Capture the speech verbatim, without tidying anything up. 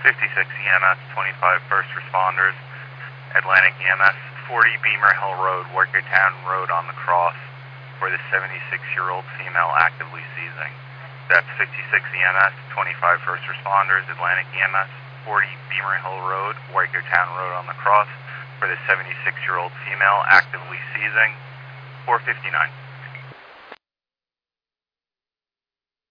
fifty-six E M S, twenty-five first responders, Atlantic E M S, forty Beamer Hill Road, Workertown Road on the cross for the seventy-six-year-old female actively seizing. That's fifty-six E M S, twenty-five first responders, Atlantic E M S, forty Beamer Hill Road, Workertown Road on the cross for the seventy-six-year-old female actively seizing, four fifty-nine.